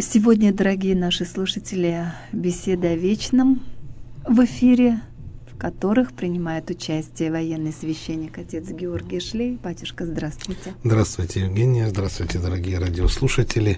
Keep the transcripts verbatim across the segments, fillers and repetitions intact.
Сегодня, дорогие наши слушатели, беседа о вечном в эфире, в которых принимает участие военный священник отец Георгий Шлей. Батюшка, здравствуйте. Здравствуйте, Евгения. Здравствуйте, дорогие радиослушатели.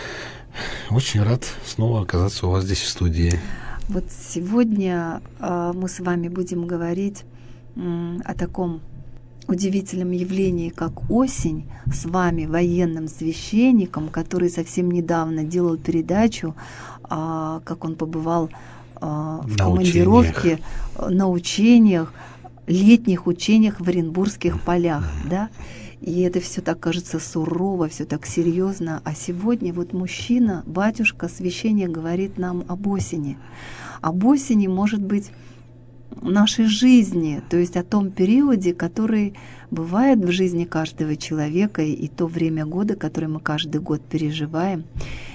Очень рад снова оказаться у вас здесь в студии. Вот сегодня э, мы с вами будем говорить э, о таком удивительном явлении, как осень, с вами, военным священником, который совсем недавно делал передачу, э, как он побывал э, в на командировке, учениях. на учениях, летних учениях в Оренбургских полях, да? И это все так кажется сурово, все так серьезно. А сегодня вот мужчина, батюшка, священник говорит нам об осени. Об осени, может быть, нашей жизни, то есть о том периоде, который бывает в жизни каждого человека, и то время года, которое мы каждый год переживаем.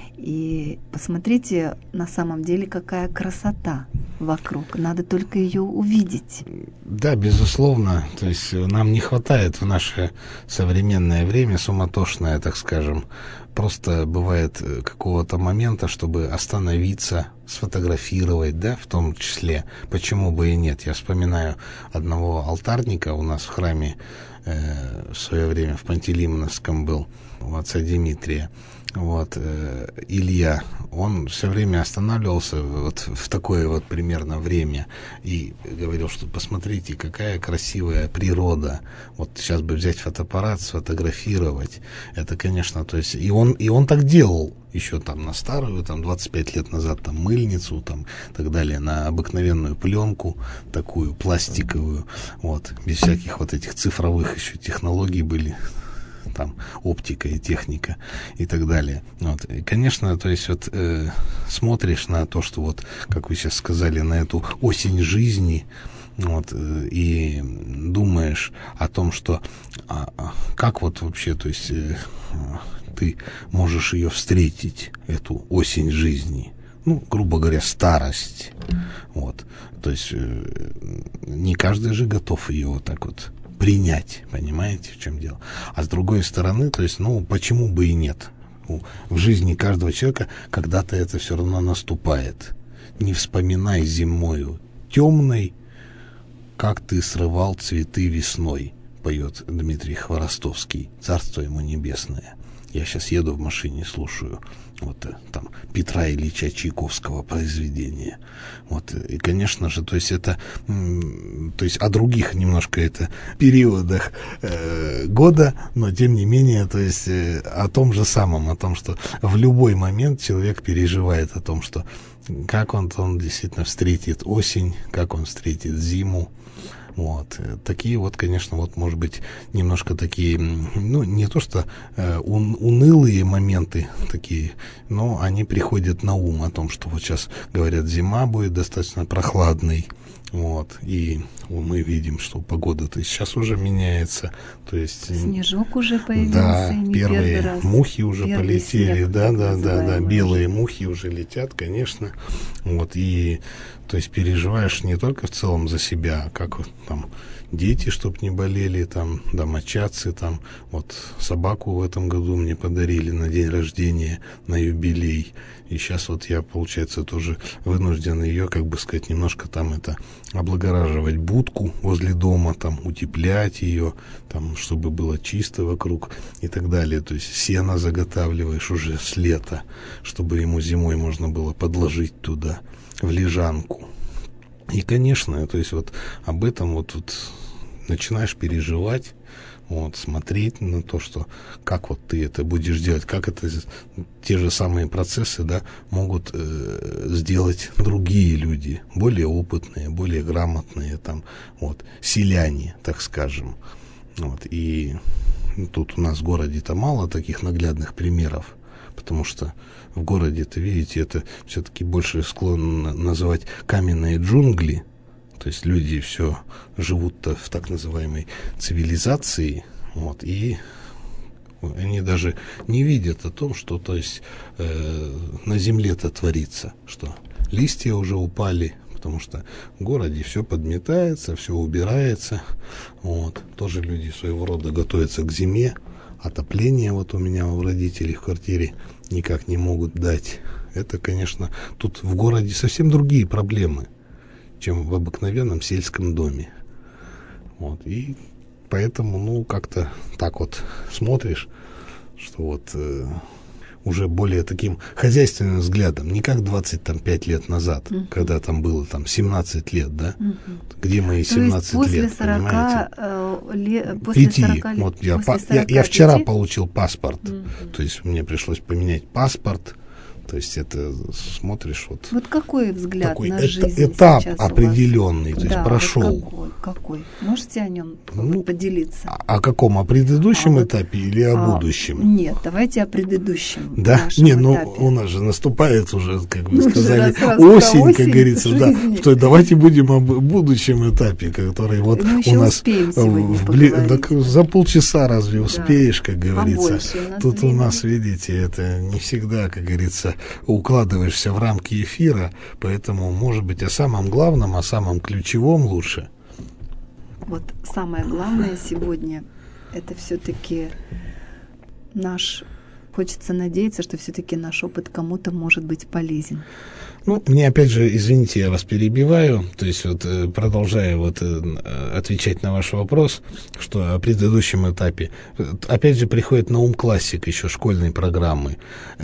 И посмотрите, на самом деле, какая красота вокруг. Надо только ее увидеть. Да, безусловно. То есть нам не хватает в наше современное время, суматошное, так скажем, просто бывает какого-то момента, чтобы остановиться, сфотографировать, да, в том числе. Почему бы и нет? Я вспоминаю одного алтарника у нас в храме э, в свое время в Пантелеймоновском был, у отца Дмитрия. Вот, э, Илья, он все время останавливался вот в такое вот примерно время и говорил, что посмотрите, какая красивая природа. Вот сейчас бы взять фотоаппарат, сфотографировать. Это, конечно, то есть, и он, и он так делал еще там на старую, там двадцать пять лет назад, там мыльницу, там так далее, на обыкновенную пленку, такую пластиковую, вот, без всяких вот этих цифровых еще технологий были. Там оптика и техника и так далее. Вот. И, конечно, то есть вот э, смотришь на то, что вот, как вы сейчас сказали, на эту осень жизни, вот, э, и думаешь о том, что а, а, как вот вообще, то есть э, ты можешь ее встретить, эту осень жизни. Ну, грубо говоря, старость. Вот. То есть э, не каждый же готов ее вот так вот принять, понимаете, в чем дело. А с другой стороны, то есть, ну, почему бы и нет? В жизни каждого человека когда-то это все равно наступает. Не вспоминай зимою темной, как ты срывал цветы весной, поет Дмитрий Хворостовский, царство ему небесное. Я сейчас еду в машине, слушаю вот там Петра Ильича Чайковского произведения. Вот, и, конечно же, то есть это, то есть о других немножко это периодах э, года, но тем не менее, то есть э, о том же самом, о том, что в любой момент человек переживает о том, что как он, он действительно встретит осень, как он встретит зиму. Вот. Такие вот, конечно, вот, может быть, немножко такие, ну, не то что э, ун, унылые моменты такие, но они приходят на ум о том, что вот сейчас, говорят, зима будет достаточно прохладной, вот, и мы видим, что погода-то сейчас уже меняется, то есть... Снежок уже появился, да, не первые первый раз. мухи уже Первый полетели, снег, да, да, да, да, белые уже. мухи уже летят, конечно, вот, и... То есть переживаешь не только в целом за себя, а как там дети, чтоб не болели, там домочадцы, там вот собаку в этом году мне подарили на день рождения, на юбилей. И сейчас вот я, получается, тоже вынужден ее, как бы сказать, немножко там это облагораживать будку возле дома, там утеплять ее, там, чтобы было чисто вокруг и так далее. То есть сено заготавливаешь уже с лета, чтобы ему зимой можно было подложить туда в лежанку. И, конечно, то есть вот об этом вот, вот начинаешь переживать, вот, смотреть на то, что как вот ты это будешь делать, как это те же самые процессы, да, могут э, сделать другие люди, более опытные, более грамотные, там, вот, селяне, так скажем. Вот, и тут у нас в городе-то мало таких наглядных примеров, потому что в городе-то, видите, это все-таки больше склонно называть каменные джунгли. То есть люди все живут-то в так называемой цивилизации, вот, и они даже не видят о том, что, то есть, э, на земле-то творится, что листья уже упали, потому что в городе все подметается, все убирается, вот, тоже люди своего рода готовятся к зиме, отопление вот у меня у родителей в квартире никак не могут дать. Это, конечно, тут в городе совсем другие проблемы, чем в обыкновенном сельском доме. Вот. И поэтому, ну, как-то так вот смотришь, что вот э, уже более таким хозяйственным взглядом, не как двадцать пять лет назад, uh-huh. когда там было там семнадцать лет, да? Uh-huh. Где мои семнадцать То есть после лет, сорока, понимаете? Э, лет, после Пяти. сорока лет, Вот я, после по, я, я вчера получил паспорт, uh-huh. то есть мне пришлось поменять паспорт. То есть это смотришь вот... Вот какой взгляд такой на эта, жизнь этап сейчас определенный, то да, есть прошел. Вот какой, какой? Можете о нем ну, поделиться? О каком? О предыдущем а этапе вот, или о а, будущем? Нет, давайте о предыдущем. Да? Не, ну этапе. у нас же наступает уже, как вы ну, сказали, осень, осень, как говорится. Да. То давайте будем о будущем этапе, который вот Мы у нас в бли... так за полчаса разве успеешь, да. как говорится. Побольше, Тут времени. У нас, видите, это не всегда, как говорится, укладывается в рамки эфира, поэтому, может быть, о самом главном, о самом ключевом лучше. Вот самое главное сегодня — это все-таки наш... Хочется надеяться, что все-таки наш опыт кому-то может быть полезен. Ну, мне опять же, извините, я вас перебиваю, то есть вот продолжая вот отвечать на ваш вопрос, что о предыдущем этапе, опять же приходит на ум классик еще школьной программы.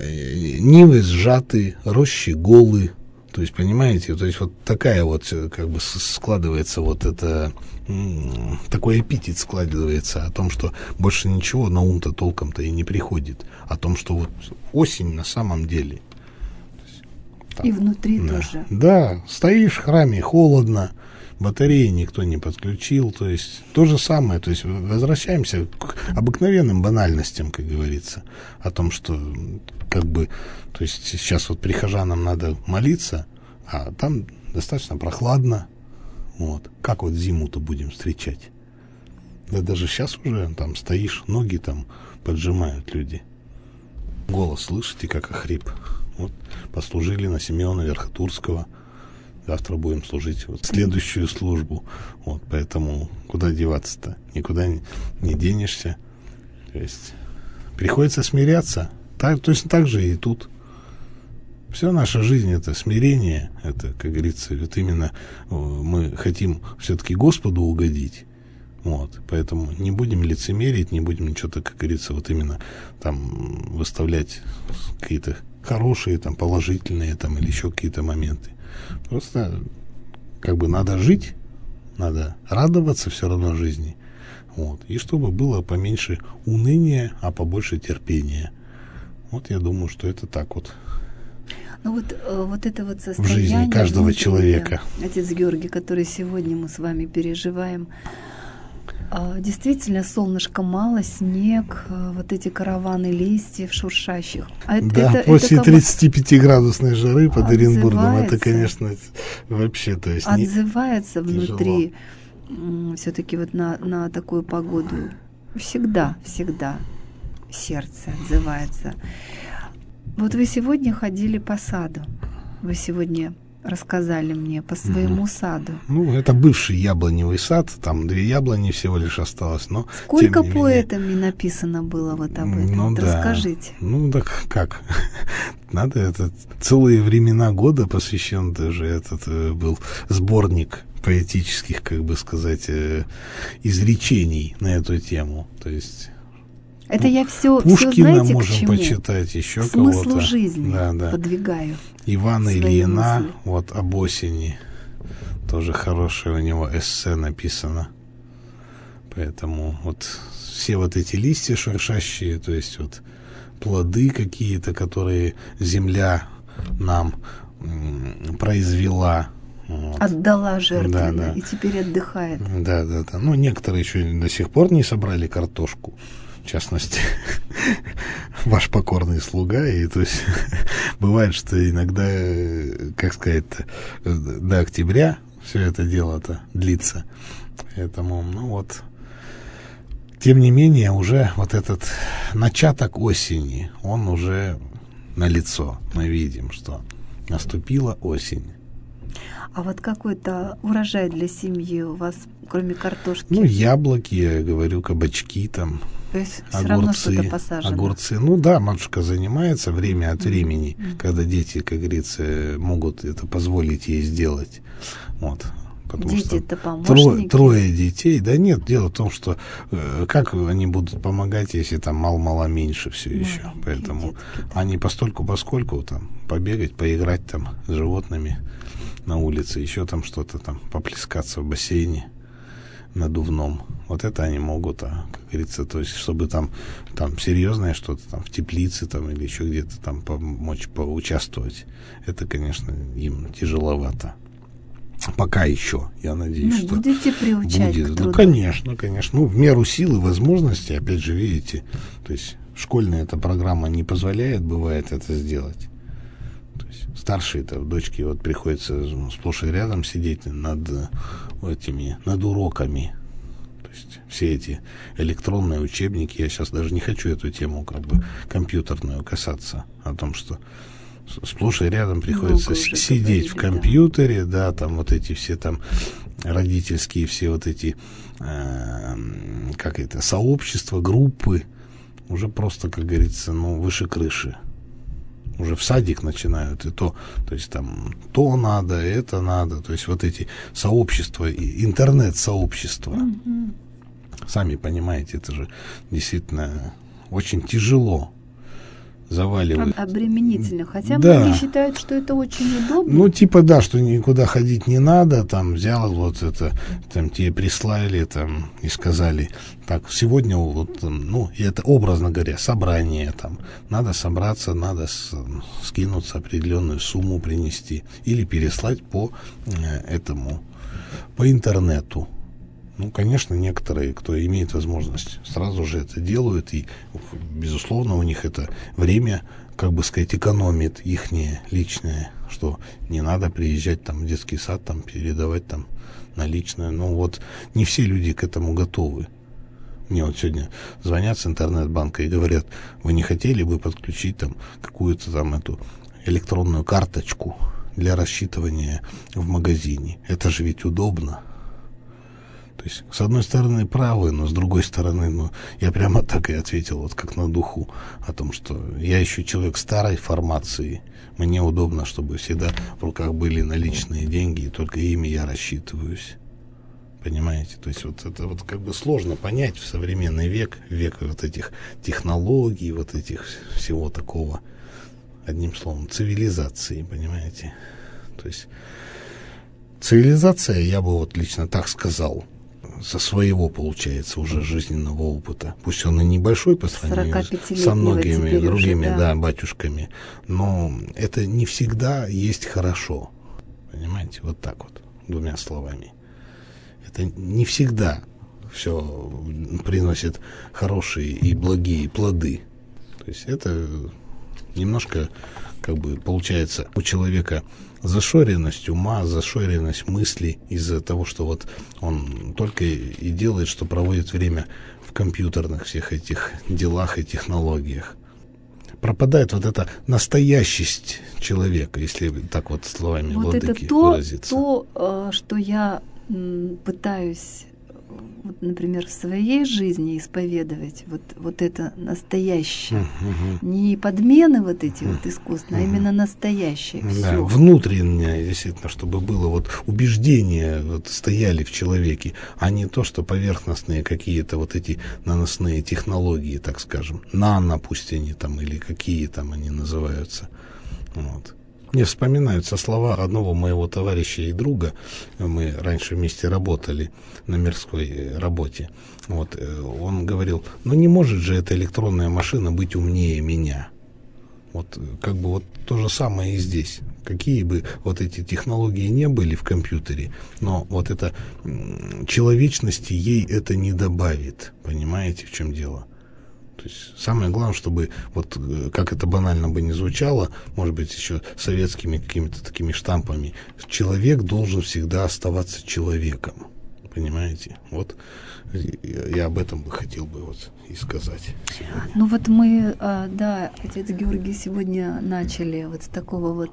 Нивы сжаты, рощи голы, то есть, понимаете, то есть вот такая вот как бы складывается вот это, такой эпитет складывается о том, что больше ничего на ум-то толком-то и не приходит, о том, что вот осень на самом деле. Там. И внутри да. тоже. Да, стоишь в храме, холодно, батареи никто не подключил, то есть то же самое, то есть возвращаемся к обыкновенным банальностям, как говорится, о том, что как бы, то есть сейчас вот прихожанам надо молиться, а там достаточно прохладно, вот, как вот зиму-то будем встречать? Да даже сейчас уже там стоишь, ноги там поджимают люди, голос слышите, как охрип. Вот, послужили на Симеона Верхотурского. Завтра будем служить вот следующую службу. Вот, поэтому куда деваться-то? Никуда не, не денешься. То есть приходится смиряться. Так, точно так же и тут. Вся наша жизнь — это смирение. Это, как говорится, вот именно мы хотим все-таки Господу угодить. Вот, поэтому не будем лицемерить, не будем ничего-то, как говорится, вот именно там выставлять какие-то хорошие, там, положительные, там, или еще какие-то моменты. Просто, как бы, надо жить, надо радоваться все равно жизни, вот, и чтобы было поменьше уныния, а побольше терпения. Вот я думаю, что это так вот. Ну вот, вот это вот состояние в жизни каждого внутри, человека. Отец Георгий, который сегодня мы с вами переживаем, действительно, солнышко мало, снег, вот эти караваны листьев шуршащих. А да, это, после это тридцатипятиградусной жары под Оренбургом, это, конечно, вообще, то есть отзывается внутри все-таки вот на, на такую погоду. Всегда, всегда сердце отзывается. Вот вы сегодня ходили по саду. Вы сегодня рассказали мне по своему угу. саду. Ну, это бывший яблоневый сад, там две яблони всего лишь осталось, но сколько поэтами менее... написано было вот об этом? Ну, вот да. Расскажите. Ну, так как? Надо, это целые времена года посвящен даже этот был сборник поэтических, как бы сказать, изречений на эту тему. То есть это я все, Пушкина все знаете, можем к чему? почитать, еще к кого-то. Смыслу жизни да, да. подвигаю. Ивана Ильина, вот об осени. Тоже хорошее у него эссе написано. Поэтому вот все вот эти листья шуршащие, то есть вот плоды какие-то, которые земля нам м, произвела. Вот. Отдала жертвенно, да, да. и теперь отдыхает. Да, да, да. Ну, некоторые еще до сих пор не собрали картошку. В частности, ваш покорный слуга. И то есть бывает, что иногда, как сказать, до октября все это дело-то длится. Поэтому, ну вот, тем не менее, уже вот этот начаток осени, он уже налицо. Мы видим, что наступила осень. А вот какой-то урожай для семьи у вас, кроме картошки? Ну, яблоки, я говорю, кабачки там. То есть все равно что-то посажено. Огурцы. Ну да, матушка занимается время от времени, mm-hmm. когда дети, как говорится, могут это позволить ей сделать. Вот. Потому дети что это трое, трое детей. Да нет, дело в том, что э, как они будут помогать, если там мало-мало меньше все ну, еще. Поэтому детки, да. Они постольку-поскольку там побегать, поиграть там с животными на улице, еще там что-то там, поплескаться в бассейне надувном. Вот это они могут, а, как говорится, то есть, чтобы там, там серьезное что-то там в теплице там или еще где-то там помочь поучаствовать, это, конечно, им тяжеловато. Пока еще, я надеюсь, ну, что будете приучать будет. К труду. Ну, конечно, конечно. Ну, в меру сил и возможностей, опять же, видите, то есть школьная эта программа не позволяет, бывает, это сделать. То есть старшие-то дочки вот приходится сплошь и рядом сидеть над этими, над уроками. То есть все эти электронные учебники, я сейчас даже не хочу эту тему как бы компьютерную касаться, о том, что сплошь и рядом приходится с- сидеть в компьютере, да. да, там вот эти все там родительские, все вот эти, э, как это, сообщества, группы, уже просто, как говорится, ну, выше крыши. Уже в садик начинают, и то, то есть там то надо, это надо, то есть вот эти сообщества, интернет-сообщества. Mm-hmm. Сами понимаете, это же действительно очень тяжело. Заваливают. Обременительно. Хотя да. многие считают, что это очень удобно. Ну, типа, да, что никуда ходить не надо, там, взял вот это, там, тебе прислали, там, и сказали, так, сегодня, вот, ну, и это, образно говоря, собрание, там, надо собраться, надо с, скинуться, определенную сумму принести, или переслать по э, этому, по интернету. Ну, конечно, некоторые, кто имеет возможность, сразу же это делают, и, безусловно, у них это время, как бы сказать, экономит ихнее личное, что не надо приезжать там в детский сад, там, передавать там наличную. Ну, вот не все люди к этому готовы. Мне вот сегодня звонят с интернет-банка и говорят, вы не хотели бы подключить там какую-то там эту электронную карточку для рассчитывания в магазине? Это же ведь удобно. То есть, с одной стороны, правы, но с другой стороны, ну, я прямо так и ответил, вот как на духу, о том, что я еще человек старой формации, мне удобно, чтобы всегда в руках были наличные деньги, и только ими я рассчитываюсь. Понимаете? То есть, вот это вот как бы сложно понять в современный век, век вот этих технологий, вот этих всего такого, одним словом, цивилизации, понимаете? То есть, цивилизация, я бы вот лично так сказал, со своего, получается, уже жизненного опыта. Пусть он и небольшой по сравнению со многими другими, уже, да. Да, батюшками, но это не всегда есть хорошо. Понимаете? Вот так вот, двумя словами. Это не всегда все приносит хорошие и благие плоды. То есть это немножко, как бы, получается, у человека зашоренность ума, зашоренность мыслей из-за того, что вот он только и делает, что проводит время в компьютерных всех этих делах и технологиях. Пропадает вот эта настоящесть человека, если так вот словами вот владыки это то, выразиться. То, что я пытаюсь, вот, например, в своей жизни исповедовать, вот, вот это настоящее. Uh-huh. Не подмены вот эти uh-huh. вот искусственные, uh-huh. а именно настоящее. Да, всё. Внутреннее, действительно, чтобы было вот убеждения вот, стояли в человеке, а не то, что поверхностные какие-то вот эти наносные технологии, так скажем. Нано, пусть они там, или какие там они называются. Вот. Мне вспоминаются слова одного моего товарища и друга. Мы раньше вместе работали на мирской работе. Вот, он говорил, ну не может же эта электронная машина быть умнее меня. Вот как бы вот то же самое и здесь. Какие бы вот эти технологии не были в компьютере, но вот это человечности ей это не добавит. Понимаете, в чем дело? То есть самое главное, чтобы, вот как это банально бы не звучало, может быть, еще советскими какими-то такими штампами, человек должен всегда оставаться человеком. Понимаете? Вот я об этом бы хотел бы вот и сказать сегодня. Ну вот мы, да, отец Георгий, сегодня начали вот с такого вот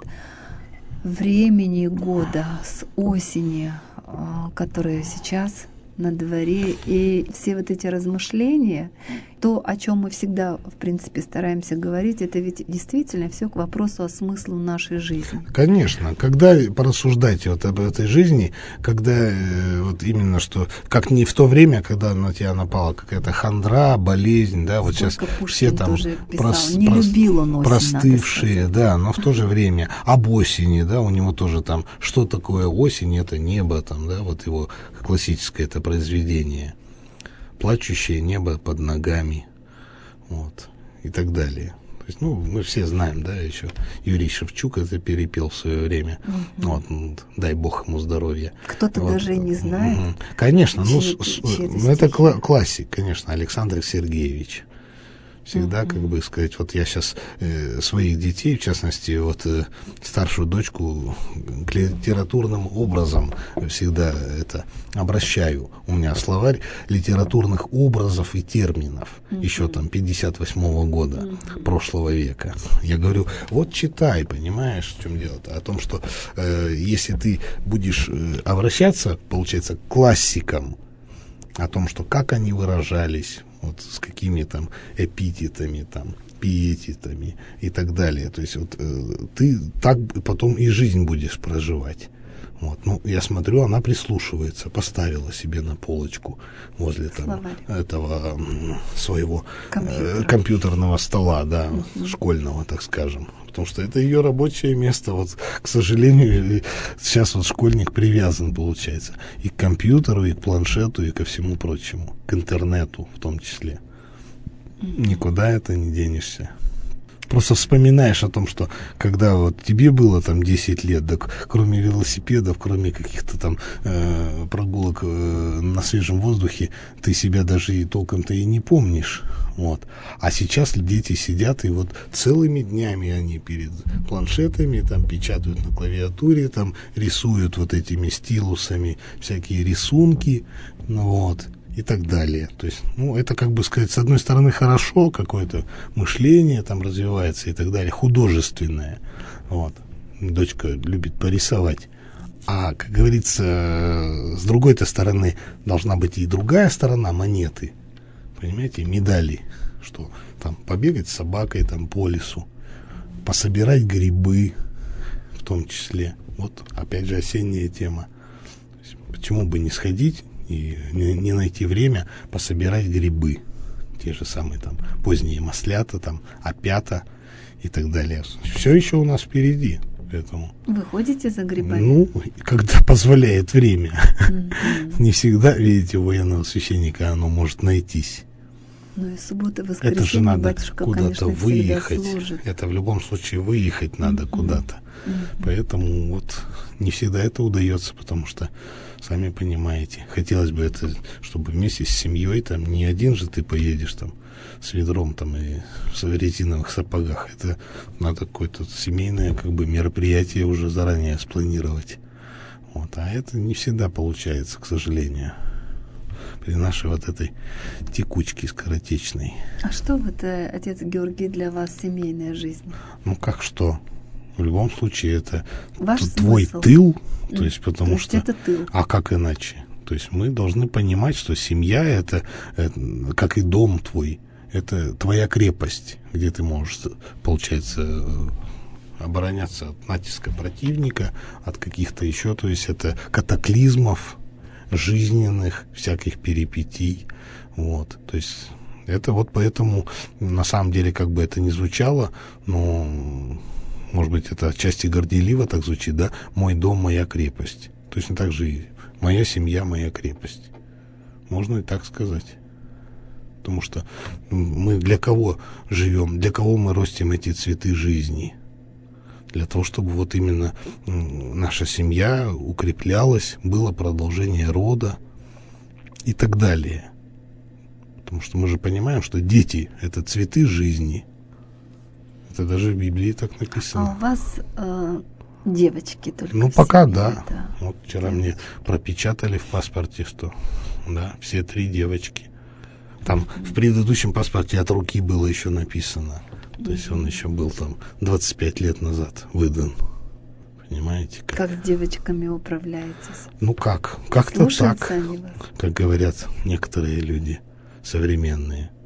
времени года, с осени, которая сейчас на дворе, и все вот эти размышления то, о чем мы всегда, в принципе, стараемся говорить, это ведь действительно все к вопросу о смысле нашей жизни. Конечно. Когда порассуждать вот об этой жизни, когда э, вот именно что, как не в то время, когда на тебя напала какая-то хандра, болезнь, да, вот Сколько сейчас Пушкин все там прос, не прос, любил он осень, простывшие, да, но в то же время об осени, да, у него тоже там, что такое осень, это небо, там, да, вот его классическое это произведение. Плачущее небо под ногами, вот, и так далее. То есть, ну, мы все знаем, да, еще Юрий Шевчук это перепел в свое время. Mm-hmm. Вот, ну, дай бог ему здоровья. Кто-то вот. даже не знает. Mm-hmm. Конечно, ну, чьи, с, чьи ну это кла- классик, конечно, Александр Сергеевич. Всегда, mm-hmm. как бы сказать, вот я сейчас э, своих детей, в частности, вот э, старшую дочку к литературным образом всегда это обращаю. У меня словарь литературных образов и терминов mm-hmm. еще там пятьдесят восьмого года mm-hmm. прошлого века. Я говорю, вот читай, понимаешь, в чем дело-то? О том, что э, если ты будешь э, обращаться, получается, к классикам, о том, что как они выражались, вот с какими там эпитетами, там, пиететами и так далее. То есть вот э, ты так потом и жизнь будешь проживать. Вот. Ну, я смотрю, она прислушивается, поставила себе на полочку возле там, этого м, своего э, компьютерного стола, да, uh-huh. школьного, так скажем. Потому что это ее рабочее место. Вот, к сожалению, сейчас вот школьник привязан, получается, и к компьютеру, и к планшету, и ко всему прочему, к интернету в том числе. Никуда это не денешься. Просто вспоминаешь о том, что когда вот тебе было там десять лет, так кроме велосипедов, кроме каких-то там э, прогулок э, на свежем воздухе, ты себя даже и толком-то и не помнишь. Вот. А сейчас дети сидят, и вот целыми днями они перед планшетами, там печатают на клавиатуре, там рисуют вот этими стилусами всякие рисунки, ну вот. И так далее. То есть, ну, это, как бы сказать, с одной стороны, хорошо, какое-то мышление там развивается и так далее, художественное. Вот. Дочка любит порисовать. А, как говорится, с другой-то стороны должна быть и другая сторона монеты. Понимаете, медали. Что там побегать с собакой там по лесу, пособирать грибы в том числе. Вот, опять же, осенняя тема. То есть, почему бы не сходить и не, не найти время пособирать грибы, те же самые там поздние маслята, там опята и так далее. Все еще у нас впереди. Поэтому, вы ходите за грибами? Ну, когда позволяет время. Mm-hmm. Не всегда, видите, у военного священника оно может найтись. Ну и суббота, воскресенье, это же надо батюшка, куда-то конечно, выехать. служит. Это в любом случае выехать надо mm-hmm. куда-то. Mm-hmm. Поэтому вот не всегда это удается, потому что, сами понимаете, хотелось бы это, чтобы вместе с семьей, там, не один же ты поедешь там с ведром там и в резиновых сапогах. Это надо какое-то семейное как бы мероприятие уже заранее спланировать. Вот. А это не всегда получается, к сожалению, при нашей вот этой текучке скоротечной. А что вот, отец Георгий, для вас семейная жизнь? Ну как что? В любом случае это Ваш твой смысл. тыл, то есть потому то есть что... это тыл. А как иначе? То есть мы должны понимать, что семья это, это как и дом твой, это твоя крепость, где ты можешь, получается, обороняться от натиска противника, от каких-то еще, то есть это катаклизмов жизненных, всяких перипетий, вот, то есть это вот поэтому, на самом деле, как бы это ни звучало, но, может быть, это отчасти горделиво так звучит, да, мой дом, моя крепость, точно так же и моя семья, моя крепость, можно и так сказать. Потому что мы для кого живем, для кого мы ростим эти цветы жизни? Для того, чтобы вот именно наша семья укреплялась, было продолжение рода и так далее. Потому что мы же понимаем, что дети — это цветы жизни. Это даже в Библии так написано. А у вас э, девочки только? Ну, пока семье, да. да. Вот вчера девочки. Мне пропечатали в паспорте, что да, все три девочки. Там mm-hmm. в предыдущем паспорте от руки было еще написано. То mm-hmm. есть он еще был там двадцать пять лет назад выдан. Понимаете? Как, как с девочками управляетесь? Ну как? Как-то Слушаются так. Они вас? Как говорят некоторые люди современные.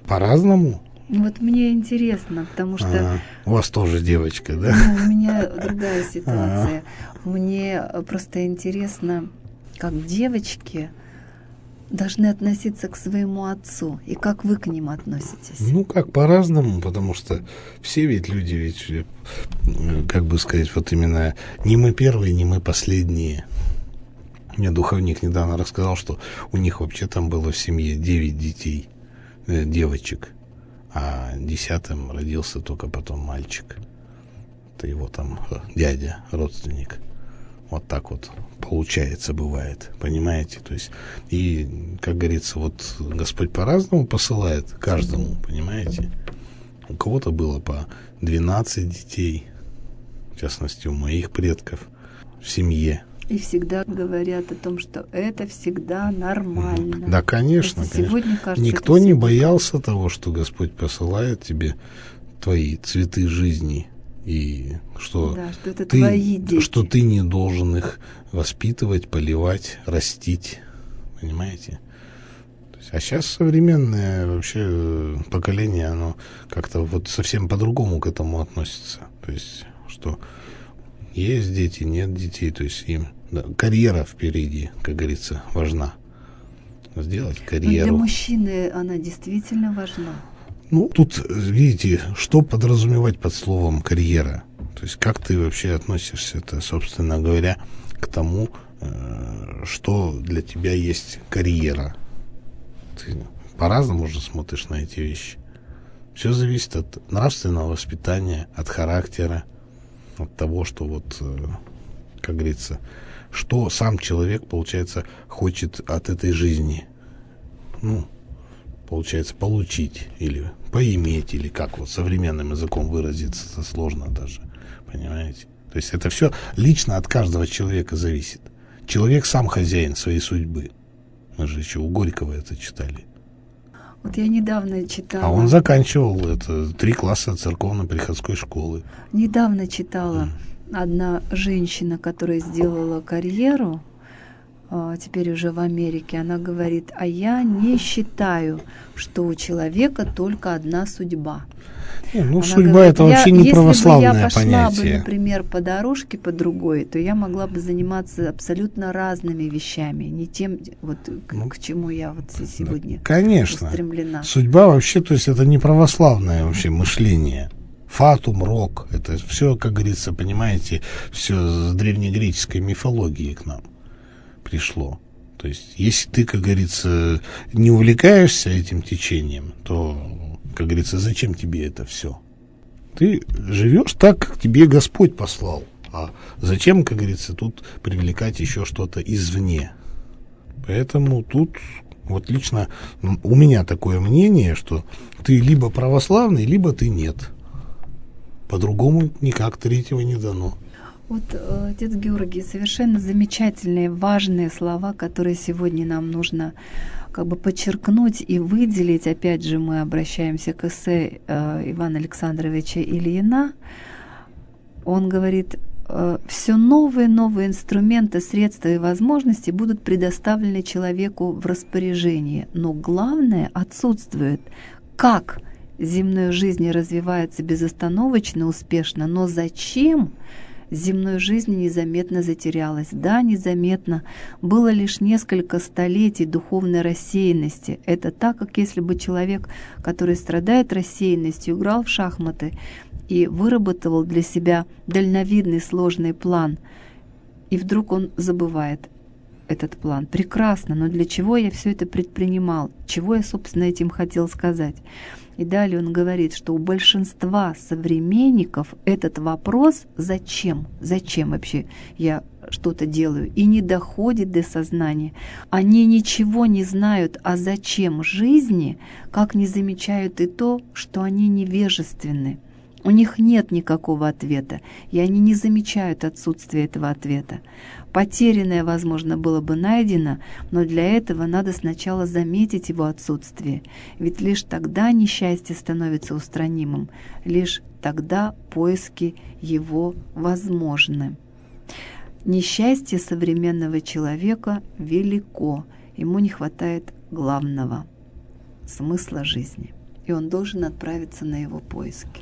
По-разному? Вот мне интересно, потому что... А, у вас тоже девочка, да? Ну, у меня другая ситуация. Мне просто интересно, как девочки должны относиться к своему отцу, и как вы к ним относитесь? Ну, как по-разному, потому что все ведь люди, ведь, как бы сказать, вот именно не мы первые, не мы последние. Мне духовник недавно рассказал, что у них вообще там было в семье девять детей, э, девочек, а десятым родился только потом мальчик. Это его там дядя, родственник. Вот так вот получается, бывает, понимаете? То есть, и, как говорится, вот Господь по-разному посылает каждому, понимаете? У кого-то было по двенадцать детей, в частности, у моих предков в семье. И всегда говорят о том, что это всегда нормально. Да, конечно, конечно. Сегодня, кажется, никто не боялся того, что Господь посылает тебе твои цветы жизни. И что, да, что это ты, твои дети. Что ты не должен их воспитывать, поливать, растить. Понимаете? То есть, а сейчас современное вообще поколение, оно как-то вот совсем по-другому к этому относится. То есть, что есть дети, нет детей. То есть им да, карьера впереди, как говорится, важна. Сделать карьеру. Но для мужчины она действительно важна. Ну, тут, видите, что подразумевать под словом «карьера». То есть, как ты вообще относишься-то, собственно говоря, к тому, что для тебя есть карьера. Ты по-разному же смотришь на эти вещи. Все зависит от нравственного воспитания, от характера, от того, что вот, как говорится, что сам человек, получается, хочет от этой жизни. Ну, получается, получить или поиметь, или как вот современным языком выразиться, это сложно даже, понимаете? То есть это все лично от каждого человека зависит. Человек сам хозяин своей судьбы. Мы же еще у Горького это читали. Вот я недавно читала... А он заканчивал это три класса церковно-приходской школы. Недавно читала mm. одна женщина, которая сделала карьеру, теперь уже в Америке, она говорит, а я не считаю, что у человека только одна судьба. Не, ну, она судьба говорит, это вообще не православное понятие. Если бы я пошла понятие. бы, например, по дорожке, по другой, то я могла бы заниматься абсолютно разными вещами, не тем, вот, к, ну, к чему я вот сегодня да, конечно. устремлена. Судьба вообще, то есть это не православное вообще мышление. Фатум, рок, это все, как говорится, понимаете, все с древнегреческой мифологии к нам пришло. То есть, если ты, как говорится, не увлекаешься этим течением, то, как говорится, зачем тебе это все? Ты живешь так, как тебе Господь послал. А зачем, как говорится, тут привлекать еще что-то извне? Поэтому тут, вот лично у меня такое мнение, что ты либо православный, либо ты нет. По-другому никак, третьего не дано. Вот, отец Георгий, совершенно замечательные, важные слова, которые сегодня нам нужно как бы подчеркнуть и выделить. Опять же, мы обращаемся к эссе э, Ивана Александровича Ильина. Он говорит, э, все новые, новые инструменты, средства и возможности будут предоставлены человеку в распоряжение. Но главное отсутствует, как земной жизнь развивается безостановочно, успешно, но зачем земной жизни незаметно затерялась. Да, незаметно. Было лишь несколько столетий духовной рассеянности. Это так, как если бы человек, который страдает рассеянностью, играл в шахматы и выработал для себя дальновидный сложный план, и вдруг он забывает этот план. Прекрасно, но для чего я все это предпринимал? Чего я, собственно, этим хотел сказать? И далее он говорит, что у большинства современников этот вопрос «зачем?», «зачем вообще я что-то делаю?» и не доходит до сознания. Они ничего не знают о зачем жизни, как не замечают и то, что они невежественны. У них нет никакого ответа, и они не замечают отсутствие этого ответа. Потерянное, возможно, было бы найдено, но для этого надо сначала заметить его отсутствие. Ведь лишь тогда несчастье становится устранимым, лишь тогда поиски его возможны. Несчастье современного человека велико, ему не хватает главного – смысла жизни. и он должен отправиться на его поиски.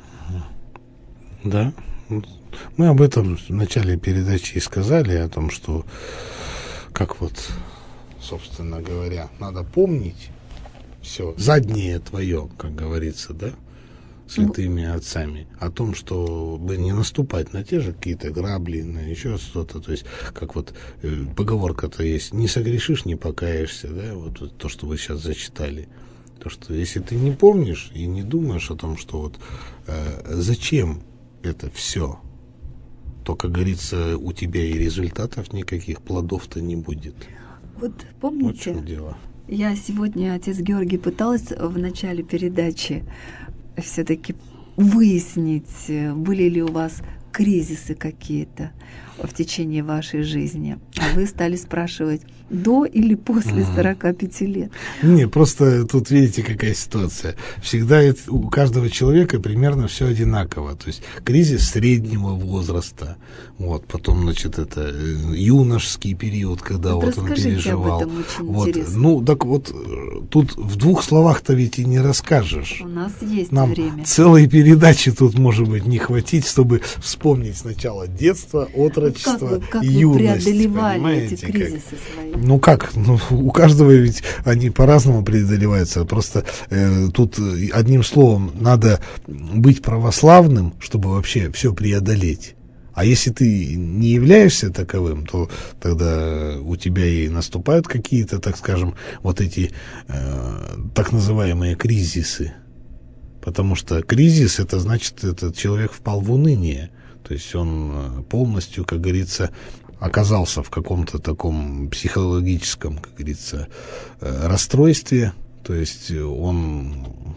Да. Мы об этом в начале передачи и сказали, о том, что, как вот, собственно говоря, надо помнить все, заднее твое, как говорится, да, святыми отцами, о том, чтобы не наступать на те же какие-то грабли, на еще что-то, то есть, как вот э, поговорка-то есть, не согрешишь, не покаешься, да, вот, вот то, что вы сейчас зачитали. То, что если ты не помнишь и не думаешь о том, что вот э, зачем это все, то, как говорится, у тебя и результатов никаких, плодов-то не будет. Вот помните, вот в чем дело. Я сегодня, отец Георгий, пыталась в начале передачи все-таки выяснить, были ли у вас кризисы какие-то в течение вашей жизни. А вы стали спрашивать, до или после сорока пяти лет? Не, просто тут видите, какая ситуация. Всегда это, у каждого человека примерно все одинаково. То есть кризис среднего возраста, вот, потом, значит, это юношеский период, когда вот, вот он переживал. Об этом очень вот, интересно. Ну, так вот, тут в двух словах-то ведь и не расскажешь. У нас есть Нам время. Целой передачи тут, может быть, не хватить, чтобы вспомнить сначала детство, отрочество, вот как вы, как юность. Вы преодолевали эти как? кризисы свои? Ну как? Ну, у каждого ведь они по-разному преодолеваются. Просто э, тут одним словом надо быть православным, чтобы вообще все преодолеть. А если ты не являешься таковым, то тогда у тебя и наступают какие-то, так скажем, вот эти э, так называемые кризисы. Потому что кризис, это значит, этот человек впал в уныние. То есть он полностью, как говорится, оказался в каком-то таком психологическом, как говорится, расстройстве, то есть он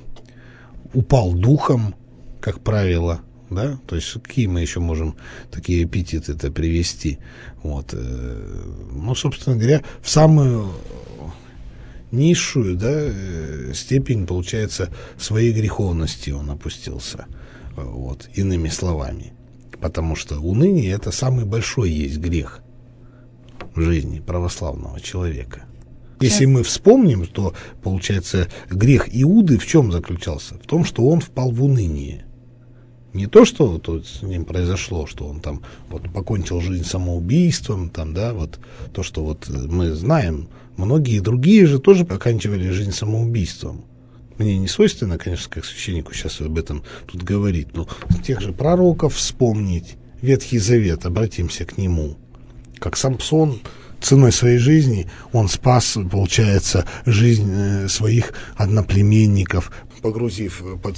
упал духом, как правило, да, то есть какие мы еще можем такие эпитеты-то привести, вот, ну, собственно говоря, в самую низшую, да, степень, получается, своей греховности он опустился, вот, иными словами. Потому что уныние – это самый большой есть грех в жизни православного человека. Если мы вспомним, то, получается, грех Иуды в чем заключался? В том, что он впал в уныние. Не то, что вот с ним произошло, что он там вот покончил жизнь самоубийством, там, да, вот то, что вот мы знаем, многие другие же тоже оканчивали жизнь самоубийством. Мне не свойственно, конечно, как священнику сейчас об этом тут говорить, но тех же пророков вспомнить, Ветхий Завет, обратимся к нему. Как Самсон ценой своей жизни, он спас, получается, жизнь своих одноплеменников, погрузив под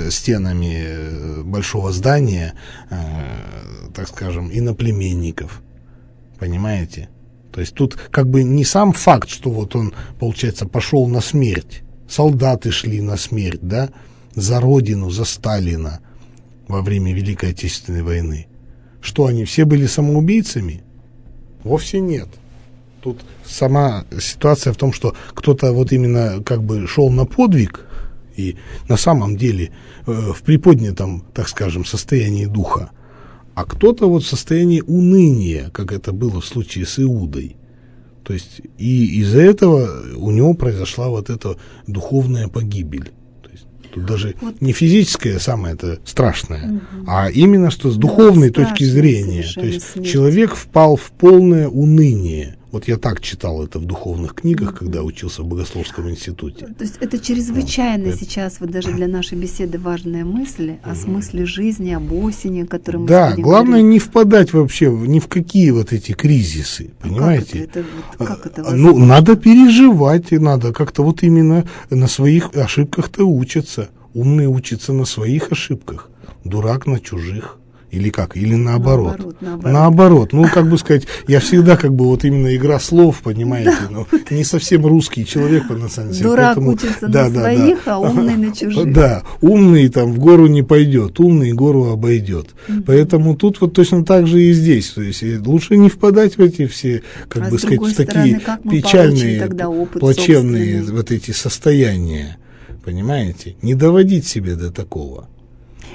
стенами большого здания, так скажем, иноплеменников. Понимаете? То есть тут как бы не сам факт, что вот он, получается, пошел на смерть. Солдаты шли на смерть, да, за Родину, за Сталина во время Великой Отечественной войны. Что, они все были самоубийцами? Вовсе нет. Тут сама ситуация в том, что кто-то вот именно как бы шел на подвиг и на самом деле э, в приподнятом, так скажем, состоянии духа, а кто-то вот в состоянии уныния, как это было в случае с Иудой. То есть и из-за этого у него произошла вот эта духовная погибель. То есть тут даже вот не физическое самое это страшное, угу. а именно что с духовной да, точки зрения. То есть смерть. Человек впал в полное уныние. Вот я так читал это в духовных книгах, mm-hmm. когда учился в Богословском институте. То есть это чрезвычайно вот. Сейчас, вот даже для нашей беседы важная мысль mm-hmm. о смысле жизни, об осени, о которой мы да, главное говорить. Не впадать вообще ни в какие вот эти кризисы, понимаете? Как это, это, как это ну, надо переживать, и надо как-то вот именно на своих ошибках-то учиться. Умный учится на своих ошибках, дурак на чужих. Или как? Или наоборот? Наоборот, наоборот. Наоборот. Ну, как бы сказать, я всегда как бы вот именно игра слов, понимаете, но не совсем русский человек по национальности. Дурак поэтому, учится да, на да, своих, да. а умный на чужих. Да, умный там в гору не пойдет, умный гору обойдет. Угу. Поэтому тут вот точно так же и здесь. То есть лучше не впадать в эти все, как а бы сказать, в стороны, такие печальные, плачевные собственный. Вот эти состояния. Понимаете? Не доводить себя до такого.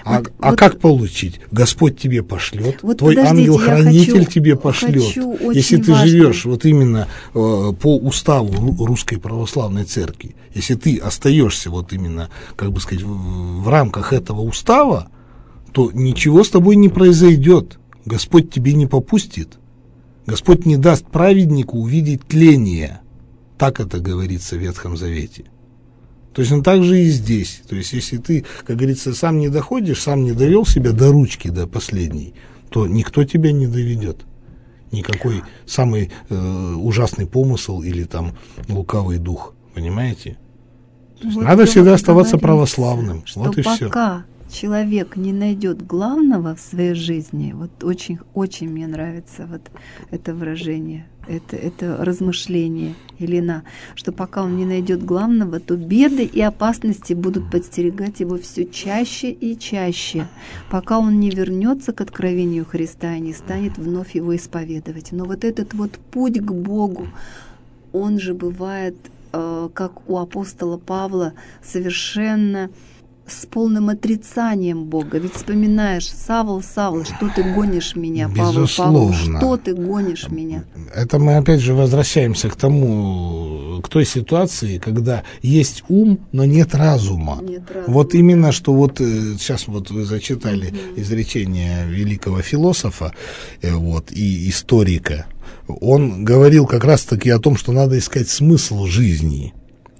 А, вот, а вот, как получить? Господь тебе пошлет, вот твой ангел-хранитель хочу, тебе пошлет. Если ты важно. живешь вот именно э, по уставу Русской Православной Церкви, если ты остаешься вот именно, как бы сказать, в, в рамках этого устава, то ничего с тобой не произойдет. Господь тебе не попустит. Господь не даст праведнику увидеть тление. Так это говорится в Ветхом Завете. Точно так же и здесь. То есть, если ты, как говорится, сам не доходишь, сам не довел себя до ручки, до последней, то никто тебя не доведет. Никакой самый э, ужасный помысл или там лукавый дух. Понимаете? То есть, вот надо всегда оставаться православным. Вот и все. Пока человек не найдет главного в своей жизни, вот очень, очень мне нравится вот это выражение, это, это размышление Елена, что пока он не найдет главного, то беды и опасности будут подстерегать его все чаще и чаще, пока он не вернется к откровению Христа и не станет вновь его исповедовать. Но вот этот вот путь к Богу, он же бывает, э, как у апостола Павла, совершенно с полным отрицанием Бога. Ведь вспоминаешь: Савл, Савл, что ты гонишь меня, Павел, Павел, что ты гонишь меня? Это мы опять же возвращаемся к тому, к той ситуации, когда есть ум, но нет разума. Нет разума. Вот именно, что вот сейчас вот вы зачитали угу. изречение великого философа вот, и историка. Он говорил как раз-таки о том, что надо искать смысл жизни.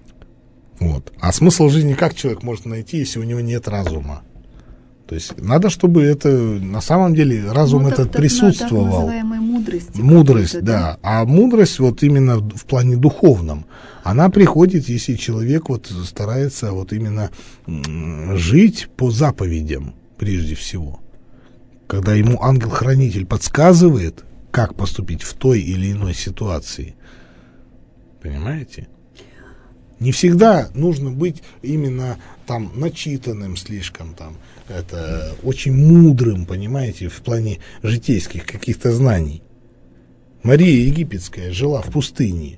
Вот. А смысл жизни как человек может найти, если у него нет разума? То есть надо, чтобы это на самом деле разум ну, этот так, присутствовал. Так называемой мудрости. Мудрость, да. да. А мудрость вот именно в плане духовном, она приходит, если человек вот старается вот именно жить по заповедям прежде всего. Когда ему ангел-хранитель подсказывает, как поступить в той или иной ситуации. Понимаете? Не всегда нужно быть именно там начитанным слишком, там, это, очень мудрым, понимаете, в плане житейских каких-то знаний. Мария Египетская жила в пустыне,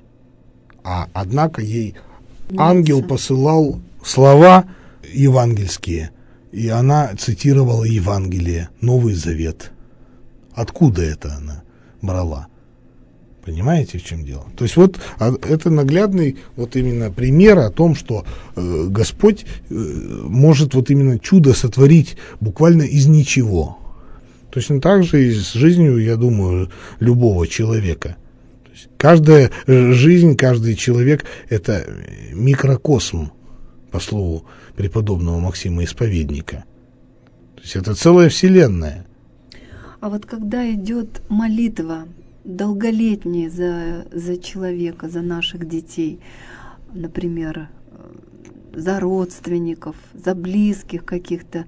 а однако ей ангел посылал слова евангельские, и она цитировала Евангелие, Новый Завет. Откуда это она брала? Понимаете, в чем дело? То есть вот это наглядный вот именно пример о том, что э, Господь э, может вот именно чудо сотворить буквально из ничего. Точно так же и с жизнью, я думаю, любого человека. То есть каждая жизнь, каждый человек – это микрокосм, по слову преподобного Максима Исповедника. То есть это целая вселенная. А вот когда идет молитва долголетние за, за человека, за наших детей, например, за родственников, за близких каких-то,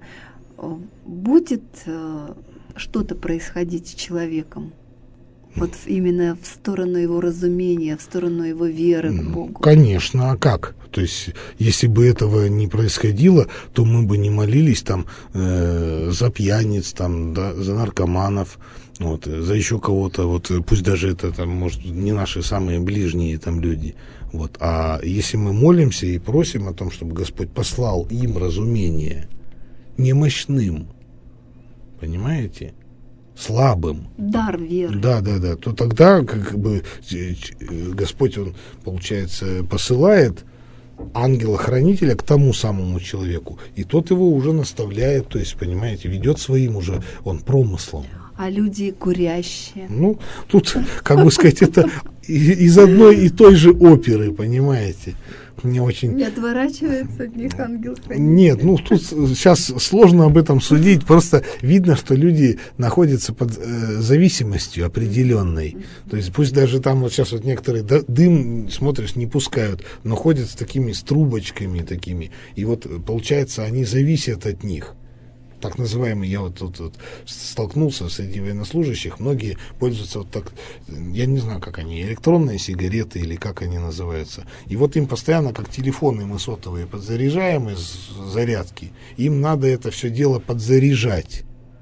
будет что-то происходить с человеком? Вот именно в сторону его разумения, в сторону его веры к Богу. Конечно, а как? То есть, если бы этого не происходило, то мы бы не молились там э, за пьяниц, там, да, за наркоманов, вот, за еще кого-то, вот, пусть даже это там, может, не наши самые ближние там люди. Вот. А если мы молимся и просим о том, чтобы Господь послал им разумение немощным, понимаете? Слабым. Дар веры. Да, да, да. То тогда как бы Господь, он, получается, посылает ангела-хранителя к тому самому человеку, и тот его уже наставляет, то есть, понимаете, ведет своим уже он промыслом. А люди курящие? Ну, тут, как бы сказать, это из одной и той же оперы, понимаете. Мне очень... Не отворачивается от них ангел-хранитель? Нет, ну тут сейчас сложно об этом судить, просто видно, что люди находятся под э, зависимостью определенной. То есть пусть даже там вот сейчас вот некоторые да, дым, смотришь, не пускают, но ходят с такими с трубочками такими, и вот получается они зависят от них. Так называемые, я вот тут вот столкнулся среди военнослужащих, многие пользуются вот так, я не знаю, как они, электронные сигареты или как они называются. И вот им постоянно, как телефоны мы сотовые подзаряжаем из зарядки, им надо это все дело подзаряжать.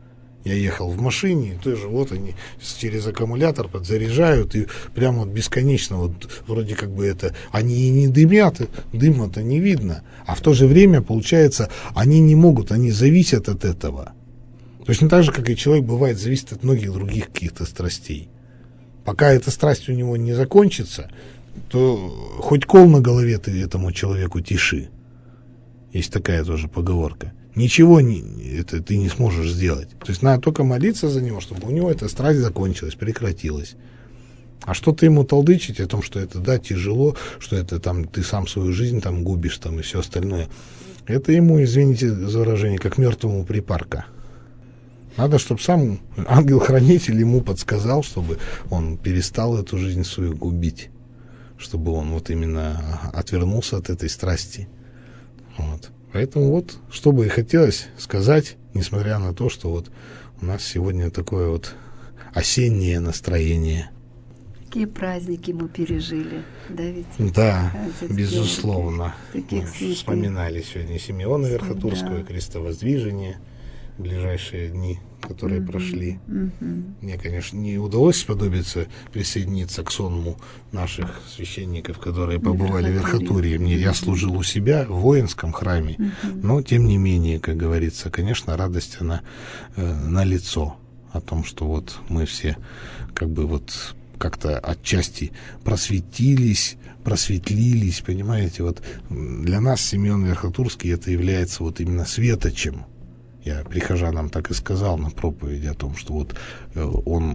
Я ехал в машине, и тоже вот они через аккумулятор подзаряжают, и прямо вот бесконечно, вот вроде как бы это, они и не дымят, дыма-то не видно, а в то же время, получается, они не могут, они зависят от этого. Точно так же, как и человек бывает, зависит от многих других каких-то страстей. Пока эта страсть у него не закончится, то хоть кол на голове ты этому человеку тиши. Есть такая тоже поговорка. Ничего не, это ты не сможешь сделать. То есть надо только молиться за него, чтобы у него эта страсть закончилась, прекратилась. А что ты ему толдычить о том, что это, да, тяжело, что это там ты сам свою жизнь там губишь там и все остальное. Это ему, извините за выражение, как мертвому припарка. Надо, чтобы сам ангел-хранитель ему подсказал, чтобы он перестал эту жизнь свою губить. Чтобы он вот именно отвернулся от этой страсти. Вот. Поэтому вот, что бы и хотелось сказать, несмотря на то, что вот у нас сегодня такое вот осеннее настроение. Какие праздники мы пережили, да ведь? Да, Отец безусловно. Таких Мы вспоминали сегодня Симеона Верхотурского, да. Крестовоздвижение, ближайшие дни, которые Мгм, прошли. мгм. Мне, конечно, не удалось сподобиться, присоединиться к сонму наших священников, которые побывали в Верхотурье. Мне, я служил у себя в воинском храме, Мгм. но, тем не менее, как говорится, конечно, радость, она э, налицо о том, что вот мы все как бы вот как-то отчасти просветились, просветлились, понимаете, вот для нас Симеон Верхотурский это является вот именно светочем. Я прихожанам так и сказал на проповеди о том, что вот э, он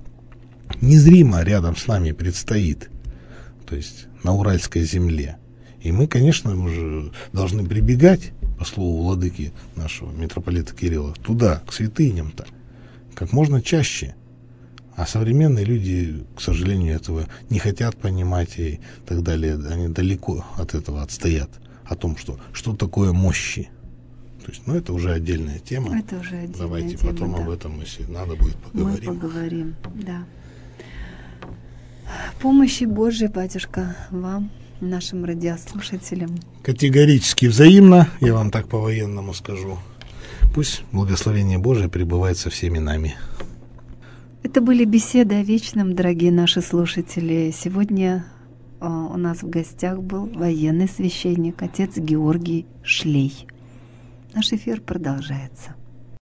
незримо рядом с нами предстоит, то есть на Уральской земле. И мы, конечно, уже должны прибегать, по слову владыки нашего митрополита Кирилла, туда, к святыням-то, как можно чаще. А современные люди, к сожалению, этого не хотят понимать и так далее. Они далеко от этого отстоят, о том, что, что такое мощи. То есть, ну, это уже отдельная тема. Это уже отдельная Давайте тема, потом да. об этом, если надо будет, поговорим. Мы поговорим, да. Помощи Божьей, батюшка, вам, нашим радиослушателям. Категорически взаимно, я вам так по-военному скажу. Пусть благословение Божие пребывает со всеми нами. Это были беседы о вечном, дорогие наши слушатели. Сегодня э, у нас в гостях был военный священник, отец Георгий Шлей. Наш эфир продолжается.